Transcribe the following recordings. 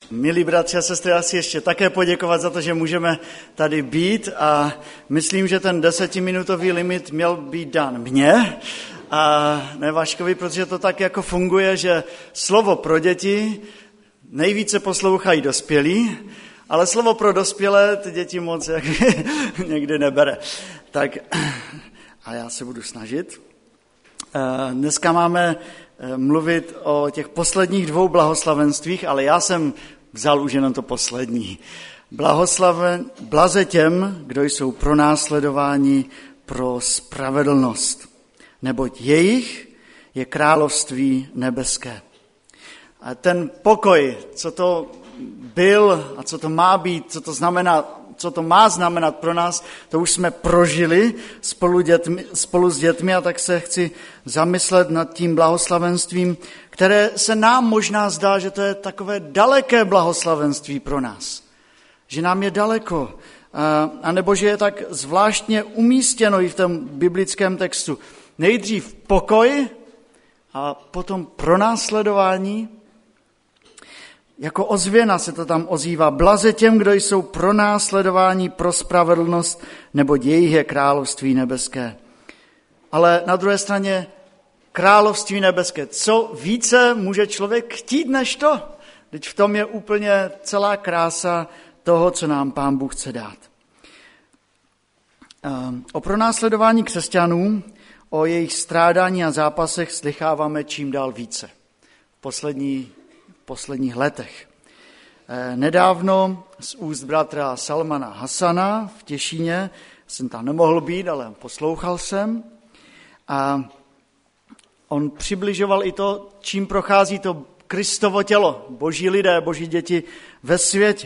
Milí bratři a sestry, já si ještě také poděkovat za to, že můžeme tady být a myslím, že ten 10minutový limit měl být dán mně a ne Vaškovi, protože to tak jako funguje, že slovo pro děti nejvíce poslouchají dospělí, ale slovo pro dospělé ty děti moc jak někdy nebere. Tak a já se budu snažit. Dneska máme mluvit o těch posledních 2 blahoslavenstvích, ale já jsem vzal už jenom to poslední. Blaze těm, kdo jsou pronásledováni pro spravedlnost, neboť jejich je království nebeské. A ten pokoj, co to byl a co to má být, co to má znamenat pro nás, to už jsme prožili spolu s dětmi a tak se chci zamyslet nad tím blahoslavenstvím, které se nám možná zdá, že to je takové daleké blahoslavenství pro nás. Že nám je daleko, anebo že je tak zvláštně umístěno i v tom biblickém textu. Nejdřív pokoj a potom pronásledování. Jako ozvěna se to tam ozývá. Blaze těm, kdo jsou pronásledováni pro spravedlnost, neboť jejich je království nebeské. Ale na druhé straně království nebeské. Co více může člověk chtít než to? Teď v tom je úplně celá krása toho, co nám Pán Bůh chce dát. O pronásledování křesťanů, o jejich strádání a zápasech slycháváme čím dál více. V posledních letech. Nedávno z úst bratra Salmana Hasana v Těšíně, jsem tam nemohl být, ale poslouchal jsem, a on přibližoval i to, čím prochází to Kristovo tělo, boží lidé, boží děti ve světě.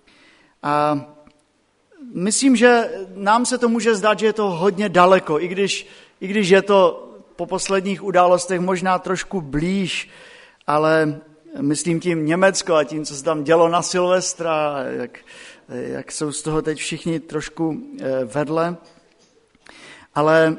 A myslím, že nám se to může zdát, že je to hodně daleko, i když je to po posledních událostech možná trošku blíž, ale myslím tím Německo a tím, co se tam dělo na Silvestra, jak jsou z toho teď všichni trošku vedle. Ale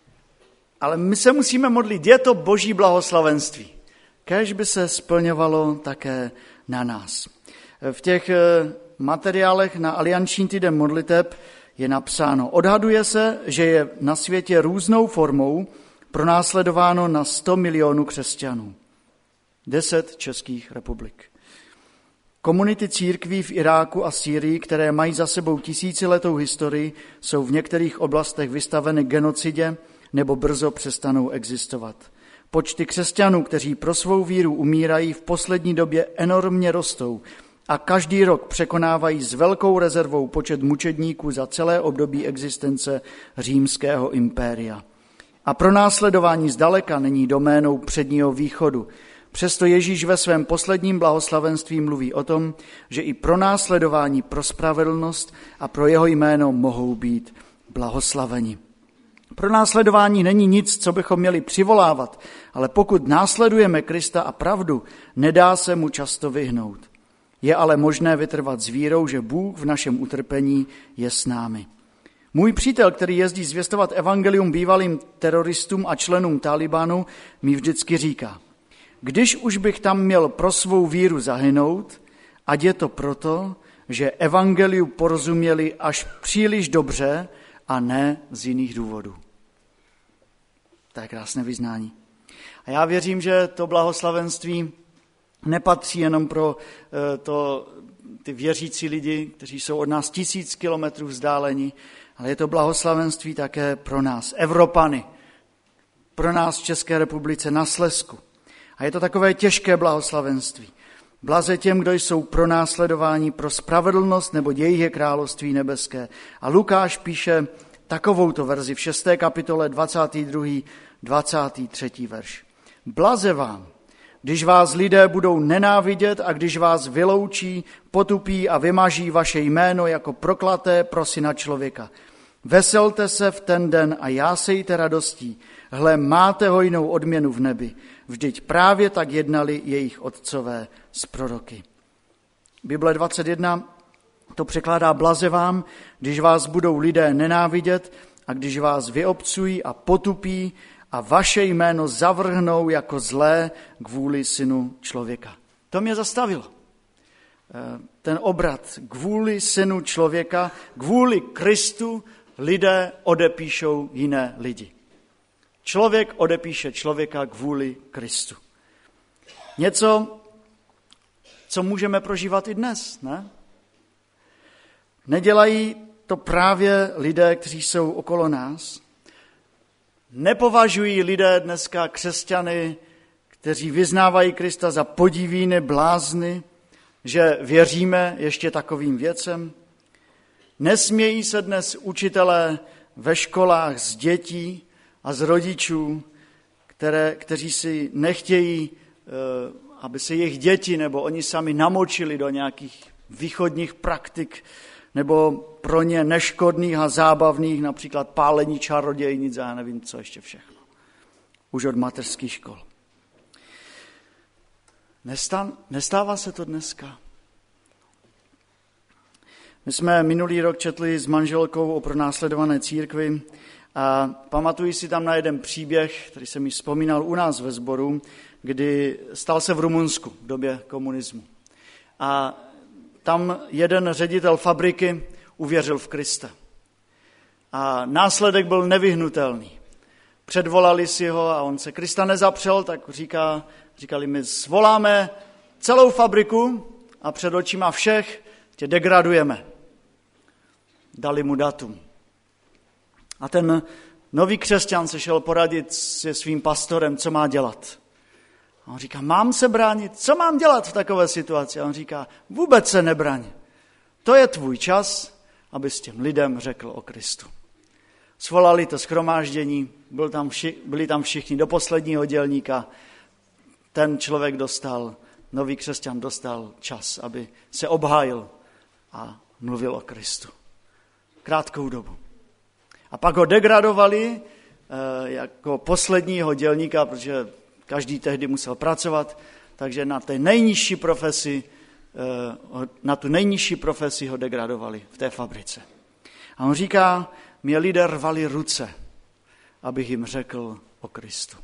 my se musíme modlit, je to boží blahoslavenství. Kéž by se splňovalo také na nás. V těch materiálech na Alianční týden modliteb je napsáno, odhaduje se, že je na světě různou formou pronásledováno na 100 milionů křesťanů. 10 českých republik. Komunity církví v Iráku a Sýrii, které mají za sebou tisíciletou historii, jsou v některých oblastech vystaveny genocidě nebo brzo přestanou existovat. Počty křesťanů, kteří pro svou víru umírají, v poslední době enormně rostou a každý rok překonávají s velkou rezervou počet mučedníků za celé období existence římského impéria. A pronásledování zdaleka není doménou předního východu. Přesto Ježíš ve svém posledním blahoslavenství mluví o tom, že i pronásledování pro spravedlnost a pro jeho jméno mohou být blahoslaveni. Pronásledování není nic, co bychom měli přivolávat, ale pokud následujeme Krista a pravdu, nedá se mu často vyhnout. Je ale možné vytrvat s vírou, že Bůh v našem utrpení je s námi. Můj přítel, který jezdí zvěstovat evangelium bývalým teroristům a členům Talibanu, mi vždycky říká, když už bych tam měl pro svou víru zahynout, ať je to proto, že evangeliu porozuměli až příliš dobře a ne z jiných důvodů. To je krásné vyznání. A já věřím, že to blahoslavenství nepatří jenom pro ty věřící lidi, kteří jsou od nás 1000 kilometrů vzdáleni, ale je to blahoslavenství také pro nás, Evropany, pro nás v České republice na Slezsku. A je to takové těžké blahoslavenství. Blaze těm, kdo jsou pronásledováni pro spravedlnost, nebo jejich je království nebeské. A Lukáš píše takovouto verzi v 6. kapitole 22. 23. verš. Blaze vám, když vás lidé budou nenávidět a když vás vyloučí, potupí a vymaží vaše jméno jako proklaté pro syna člověka. Veselte se v ten den a jásejte radostí. Hle, máte hojnou odměnu v nebi. Vždyť právě tak jednali jejich otcové s proroky. Bible 21 to překládá blaze vám, když vás budou lidé nenávidět a když vás vyobcují a potupí a vaše jméno zavrhnou jako zlé kvůli synu člověka. To mě zastavilo. ten obrat kvůli synu člověka, kvůli Kristu lidé odepíšou jiné lidi. Člověk odepíše člověka kvůli Kristu. Něco, co můžeme prožívat i dnes, ne? Nedělají to právě lidé, kteří jsou okolo nás? Nepovažují lidé dneska křesťany, kteří vyznávají Krista, za podivíny, blázny, že věříme ještě takovým věcem? Nesmějí se dnes učitelé ve školách z dětí a z rodičů, kteří si nechtějí, aby se jejich děti nebo oni sami namočili do nějakých východních praktik nebo pro ně neškodných a zábavných, například pálení čarodějnic a já nevím, co ještě všechno. Už od mateřských škol. Nestává se to dneska? My jsme minulý rok četli s manželkou o pronásledované církvi a pamatuji si tam na jeden příběh, který jsem již vzpomínal u nás ve sboru, kdy stal se v Rumunsku v době komunismu. A tam jeden ředitel fabriky uvěřil v Krista. A následek byl nevyhnutelný. Předvolali si ho a on se Krista nezapřel, tak říkali, my svoláme celou fabriku a před očima všech tě degradujeme. Dali mu datum. A ten nový křesťan se šel poradit se svým pastorem, co má dělat. A on říká, mám se bránit? Co mám dělat v takové situaci? A on říká, vůbec se nebraň. To je tvůj čas, abys těm lidem řekl o Kristu. Svolali to shromáždění, byli tam všichni do posledního dělníka. Ten člověk nový křesťan dostal čas, aby se obhájil a mluvil o Kristu. Krátkou dobu. A pak ho degradovali jako posledního dělníka, protože každý tehdy musel pracovat, takže na tu nejnižší profesi ho degradovali v té fabrice. A on říká, mě lidé rvali ruce, abych jim řekl o Kristu.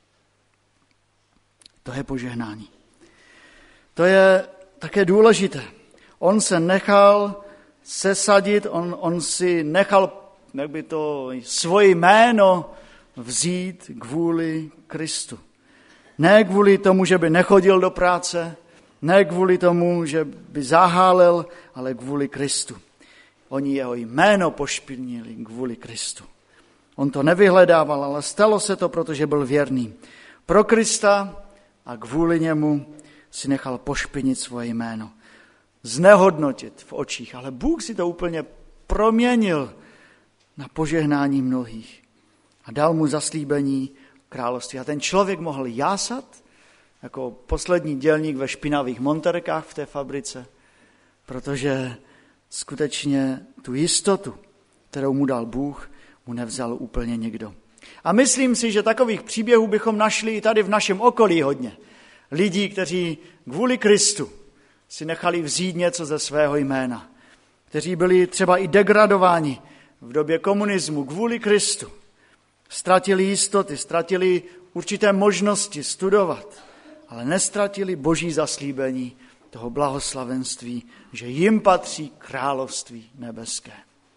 To je požehnání. To je také důležité. On se nechal sesadit, on si nechal svoje jméno vzít kvůli Kristu. Ne kvůli tomu, že by nechodil do práce, ne kvůli tomu, že by zahálel, ale kvůli Kristu. Oni jeho jméno pošpinili kvůli Kristu. On to nevyhledával, ale stalo se to, protože byl věrný pro Krista a kvůli němu si nechal pošpinit svoje jméno. Znehodnotit v očích, ale Bůh si to úplně proměnil na požehnání mnohých a dal mu zaslíbení království. A ten člověk mohl jásat jako poslední dělník ve špinavých monterkách v té fabrice, protože skutečně tu jistotu, kterou mu dal Bůh, mu nevzal úplně nikdo. A myslím si, že takových příběhů bychom našli i tady v našem okolí hodně. Lidí, kteří kvůli Kristu si nechali vzít něco ze svého jména, kteří byli třeba i degradováni v době komunismu kvůli Kristu. Ztratili jistoty, ztratili určité možnosti studovat, ale nestratili boží zaslíbení toho blahoslavenství, že jim patří království nebeské.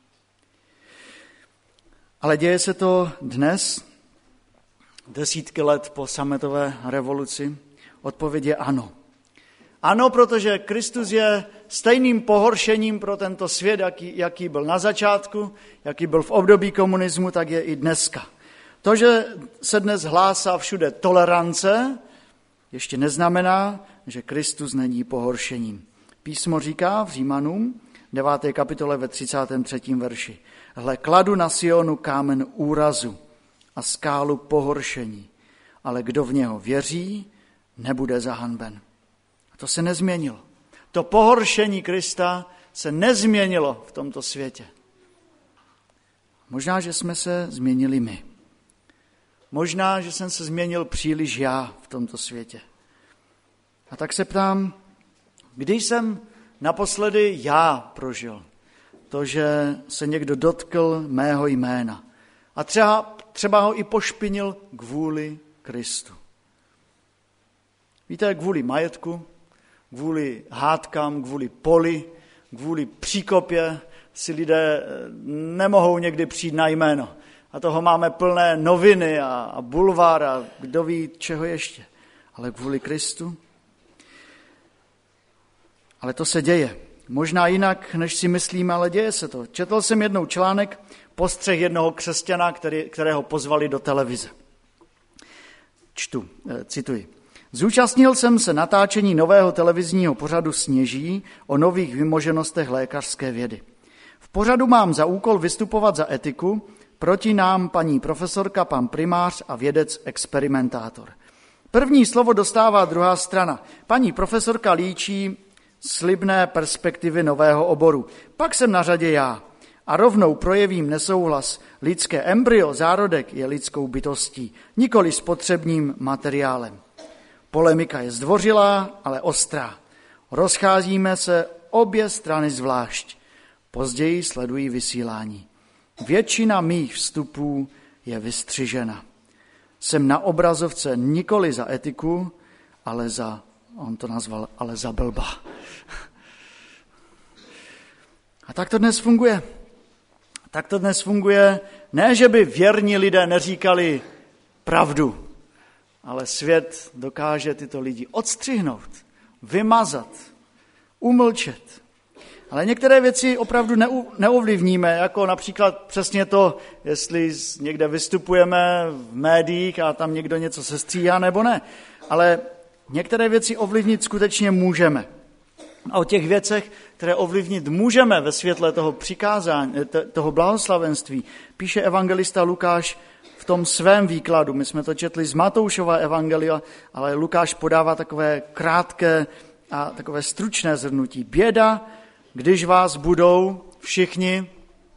Ale děje se to dnes, desítky let po sametové revoluci? Odpověď je ano. Ano, protože Kristus je stejným pohoršením pro tento svět, jaký byl na začátku, jaký byl v období komunismu, tak je i dneska. To, že se dnes hlásá všude tolerance, ještě neznamená, že Kristus není pohoršením. Písmo říká v Římanům 9. kapitole ve 33. verši. Hle, kladu na Sionu kámen úrazu a skálu pohoršení, ale kdo v něho věří, nebude zahanben. A to se nezměnilo. To pohoršení Krista se nezměnilo v tomto světě. Možná, že jsme se změnili my. Možná, že jsem se změnil příliš já v tomto světě. A tak se ptám, kdy jsem naposledy já prožil to, že se někdo dotkl mého jména a třeba ho i pošpinil kvůli Kristu. Víte, kvůli majetku, kvůli hádkám, kvůli poli, kvůli příkopě si lidé nemohou někdy přijít na jméno. A toho máme plné noviny a bulvár a kdo ví, čeho ještě. Ale kvůli Kristu. Ale to se děje. Možná jinak, než si myslíme, ale děje se to. Četl jsem jednou článek, postřeh jednoho křesťana, kterého pozvali do televize. Cituji. Zúčastnil jsem se natáčení nového televizního pořadu Sněží o nových vymoženostech lékařské vědy. V pořadu mám za úkol vystupovat za etiku, proti nám paní profesorka, pan primář a vědec experimentátor. První slovo dostává druhá strana. Paní profesorka líčí slibné perspektivy nového oboru. Pak jsem na řadě já a rovnou projevím nesouhlas. Lidské embryo, zárodek je lidskou bytostí, nikoli spotřebním materiálem. Polemika je zdvořilá, ale ostrá. Rozcházíme se obě strany zvlášť. Později sledují vysílání. Většina mých vstupů je vystřižena. Jsem na obrazovce nikoli za etiku, ale za, on to nazval, ale za blba. A tak to dnes funguje. Tak to dnes funguje, ne, že by věrní lidé neříkali pravdu, ale svět dokáže tyto lidi odstřihnout, vymazat, umlčet. Ale některé věci opravdu neovlivníme, jako například přesně to, jestli někde vystupujeme v médiích a tam někdo něco sestříhá nebo ne. Ale některé věci ovlivnit skutečně můžeme. A o těch věcech, které ovlivnit můžeme ve světle toho přikázání, toho blahoslavenství, píše evangelista Lukáš v tom svém výkladu. My jsme to četli z Matoušova evangelia, ale Lukáš podává takové krátké a takové stručné shrnutí. Běda, když vás budou všichni,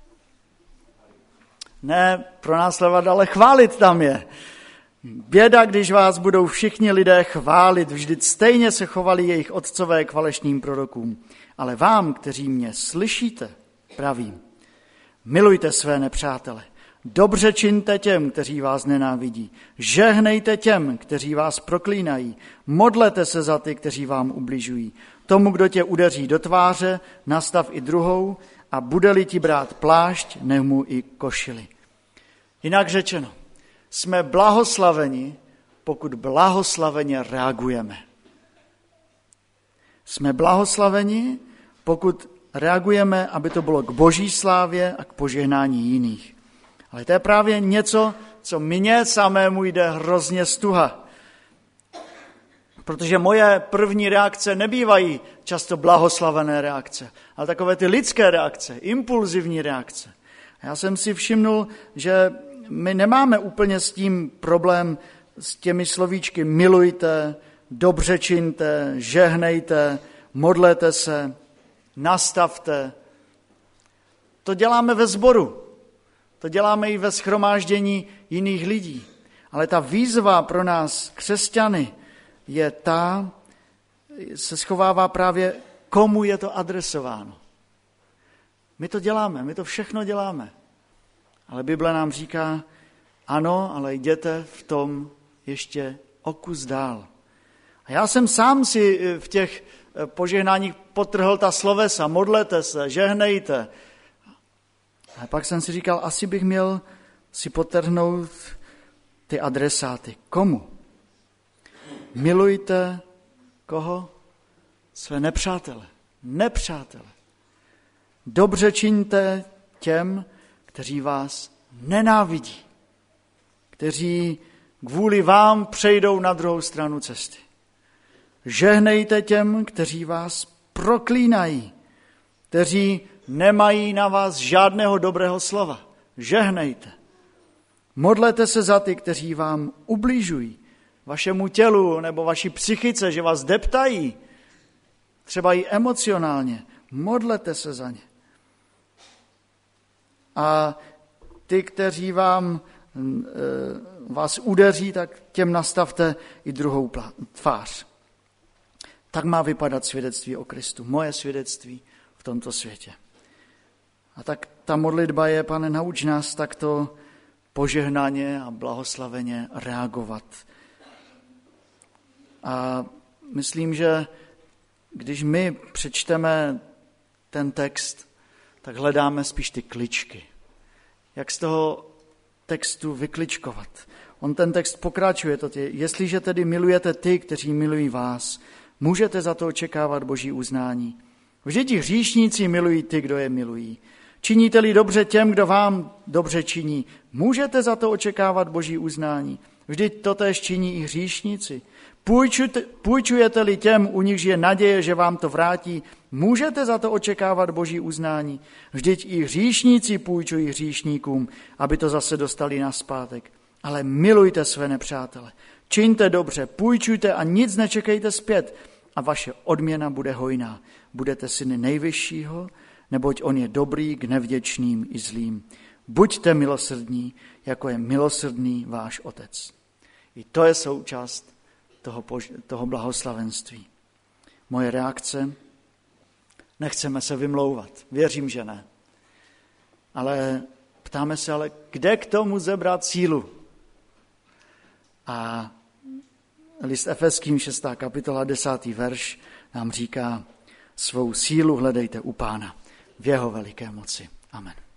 ne pronásledovat, ale chválit tam je. Běda, když vás budou všichni lidé chválit, vždyť stejně se chovali jejich otcové k falešným prorokům. Ale vám, kteří mě slyšíte, pravím, milujte své nepřátele, dobře čiňte těm, kteří vás nenávidí, žehnejte těm, kteří vás proklínají, modlete se za ty, kteří vám ubližují. Tomu, kdo tě udeří do tváře, nastav i druhou a bude-li ti brát plášť, nech mu i košili. Jinak řečeno, jsme blahoslaveni, pokud blahoslaveně reagujeme. Jsme blahoslaveni, pokud reagujeme, aby to bylo k boží slávě a k požehnání jiných. Ale to je právě něco, co mně samému jde hrozně stuha. Protože moje první reakce nebývají často blahoslavené reakce, ale takové ty lidské reakce, impulzivní reakce. A já jsem si všimnul, že my nemáme úplně s tím problém s těmi slovíčky milujte, dobře čiňte, žehnejte, modlete se, nastavte. To děláme ve sboru, to děláme i ve shromáždění jiných lidí. Ale ta výzva pro nás, křesťany, je se schovává právě, komu je to adresováno. My to děláme, my to všechno děláme. Ale Bible nám říká, ano, ale jděte v tom ještě o kus dál. A já jsem sám si v těch požehnáních podtrhl ta slovesa, modlete se, žehnejte. A pak jsem si říkal, asi bych měl si podtrhnout ty adresáty. Komu? Milujte koho? Své nepřátele. Nepřátele. Dobře čiňte těm, kteří vás nenávidí, kteří kvůli vám přejdou na druhou stranu cesty. Žehnejte těm, kteří vás proklínají, kteří nemají na vás žádného dobrého slova. Žehnejte. Modlete se za ty, kteří vám ubližují, vašemu tělu nebo vaší psychice, že vás deptají, třeba i emocionálně. Modlete se za ně. A ty, kteří vás udeří, tak těm nastavte i druhou tvář. Tak má vypadat svědectví o Kristu, moje svědectví v tomto světě. A tak ta modlitba je, Pane, nauč nás takto požehnaně a blahoslaveně reagovat. A myslím, že když my přečteme ten text, tak hledáme spíš ty kličky. Jak z toho textu vykličkovat. On ten text pokračuje, jestliže tedy milujete ty, kteří milují vás, můžete za to očekávat Boží uznání. Vždyť hříšníci milují ty, kdo je milují. Činíte-li dobře těm, kdo vám dobře činí, můžete za to očekávat Boží uznání. Vždyť totéž činí i hříšníci. Půjčujete-li těm, u nichž je naděje, že vám to vrátí, můžete za to očekávat Boží uznání. Vždyť i hříšníci půjčují hříšníkům, aby to zase dostali nazpátek. Ale milujte své nepřátele. Čiňte dobře, půjčujte a nic nečekejte zpět a vaše odměna bude hojná. Budete syny nejvyššího, neboť on je dobrý k nevděčným i zlým. Buďte milosrdní, jako je milosrdný váš Otec. I to je součást toho blahoslavenství. Moje reakce? Nechceme se vymlouvat. Věřím, že ne. Ale ptáme se, kde k tomu zebrat sílu? A list Efeským 6. kapitola 10. verš nám říká, svou sílu hledejte u Pána v jeho veliké moci. Amen.